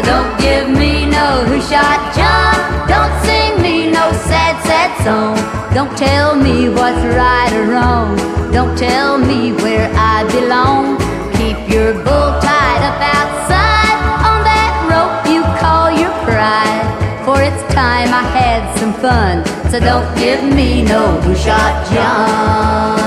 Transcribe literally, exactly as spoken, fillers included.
don't give me no who shot John. Don't sing me no sad, sad song. Don't tell me what's right or wrong. Don't tell me where I belong. Keep your bull tied up outside on that rope you call your pride. For it's time I had some fun, so don't give me no who shot John.